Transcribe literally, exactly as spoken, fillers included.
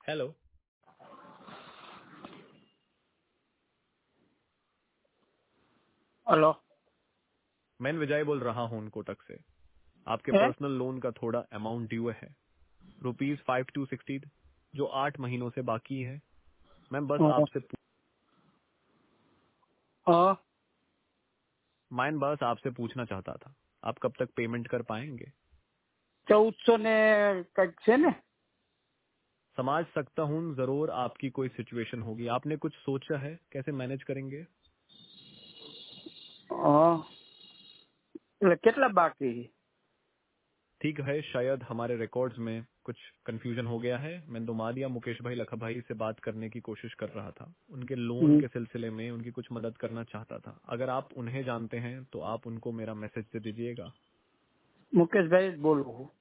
Hello. Hello. मैं विजय बोल रहा हूँ कोटक से। आपके है? पर्सनल लोन का थोड़ा अमाउंट ड्यू है, रुपीज फाइव टू सिक्सटी, जो आठ महीनों से बाकी है। मैं बस हाँ, आपसे पू- हाँ, मैं बस आपसे पूछना चाहता था, आप कब तक पेमेंट कर पाएंगे? चौदह सौ ने कट से ने समझ सकता हूँ, जरूर आपकी कोई सिचुएशन होगी। आपने कुछ सोचा है कैसे मैनेज करेंगे? हाँ, એટલે કેટલા બાકી? ठीक है, शायद हमारे रिकॉर्ड्स में कुछ कंफ्यूजन हो गया है। मैं दुमाद या मुकेश भाई लखा भाई से बात करने की कोशिश कर रहा था। उनके लोन हम्म, के सिलसिले में उनकी कुछ मदद करना चाहता था। अगर आप उन्हें जानते हैं तो आप उनको मेरा मैसेज दे दीजिएगा। मुकेश भाई बोलू